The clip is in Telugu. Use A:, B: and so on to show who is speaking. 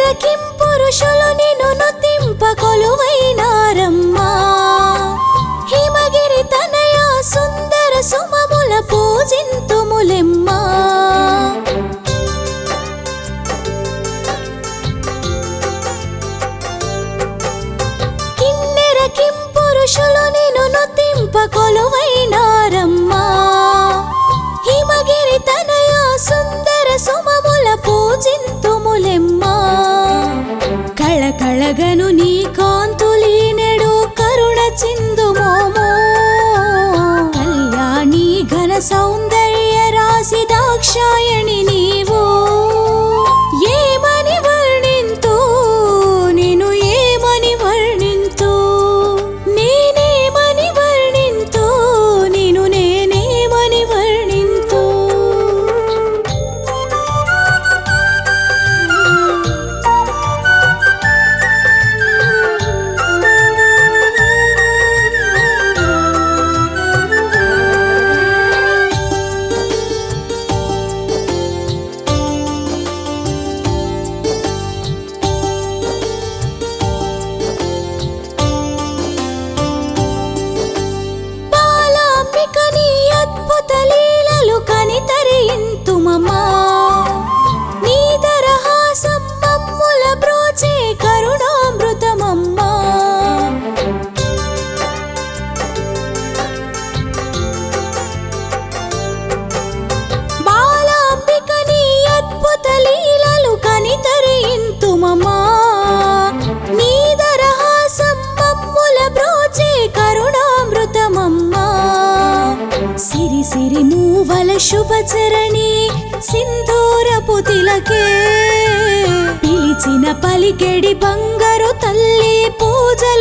A: పురుషులు నిన్ను నుతింప కొలువైనారమ్మా హిమగిరి తనయ సుందర సుమముల పూజింతుములెమ్మా కిన్నెర పురుషులు నిన్ను నుతింప కొలువైనారమ్మా హిమగిరి తనయ సుందర సుమముల పూజింతుములెమ్మా కళకళగను నీ కాంతులీనెడు కరుణ చిందు మోమో కళ్యాణి ఘన సౌందర్య రాశి దాక్షాయణి నీవు ఏమని వర్ణింతు నిన్ను ఏమని వర్ణింతు నేనేమని వర్ణింతు నిన్ను నేనేమని వర్ణింతు కనితరింతుమమ్మా నీ దరహాసం మమ్ముల బ్రోచే కరుణామృతమమ్మా బాలాంబిక నీ అద్భుత లీలలు కనితరింతుమమ్మా నీ దరహాసం మమ్ముల బ్రోచే కరుణామృతమమ్మా సిరి సిరి మూవల శుభచరణి సింధూరపు తిలకే పిలిచిన పలికెడి బంగారు తల్లి పూజ